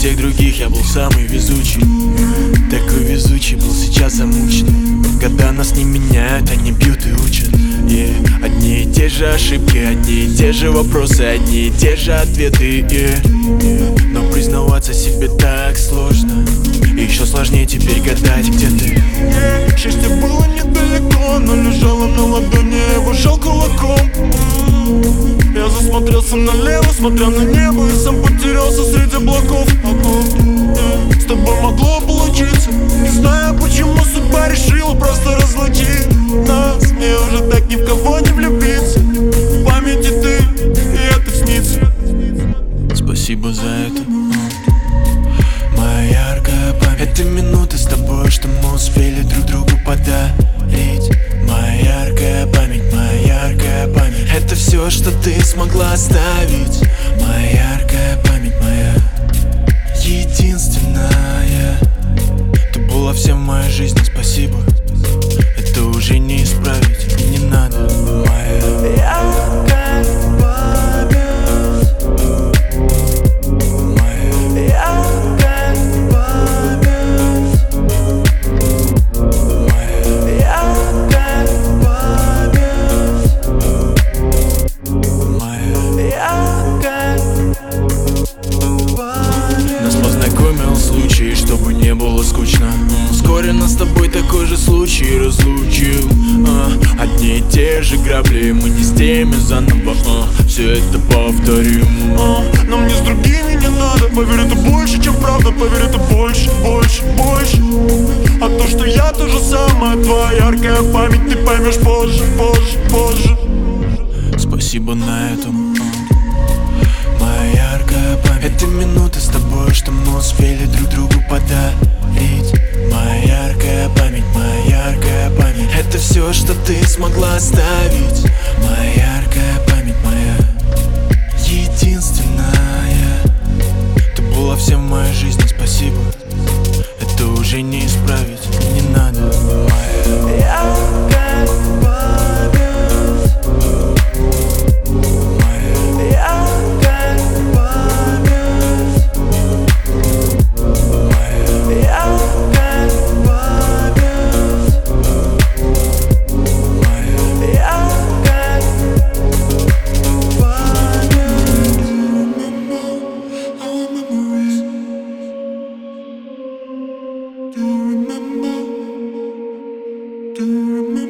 всех других я был самый везучий. Такой везучий был, сейчас замученный. Года нас не меняют, они бьют и учат. Одни и те же ошибки, одни и те же вопросы, одни и те же ответы. Но признаваться себе так сложно. И еще сложнее теперь гадать, где ты. Счастье было недалеко, но лежало на ладони, я его жал кулаком. Я засмотрелся налево, смотря на небо, и сам потерялся среди облаков. С тобой могло получиться, не знаю, почему судьба решила просто разлучить нас. Мне уже так ни в кого не влюбиться. В памяти ты, и это снится. Спасибо за это. Моя яркая память. Это минуты с тобой, что мы успели друг другу подарить. Моя яркая память, моя яркая память. Это все, что ты смогла оставить. Моя яркая память, моя единственная. Ты была всем в моей жизни, спасибо. Это уже не исправить, и не надо. Моя яркая память. Моя яркая память. Моя яркая память. Моя яркая память. Нас познакомил случай, чтобы не было скучно. Вскоре нас с тобой такой же случай разлучил. Одни и те же грабли, мы не с теми заново. Все это повторим. Но мне с другими не надо. Поверь, это больше, чем правда. Поверь, это больше, больше, больше. А то, что я то же самое, твоя яркая память, ты поймешь позже, позже, позже. Спасибо на этом. Моя яркая память. Это минуты с тобой, что мы успели друг другу подарить. Моя яркая память, моя яркая память. Это все, что ты смогла оставить. Моя яркая память, моя единственная. Ты была всем в моей жизни, спасибо. Это уже не исправить, не надо. Моя яркая память. Моя яркая память. Моя яркая память. Моя яркая память. Do you remember?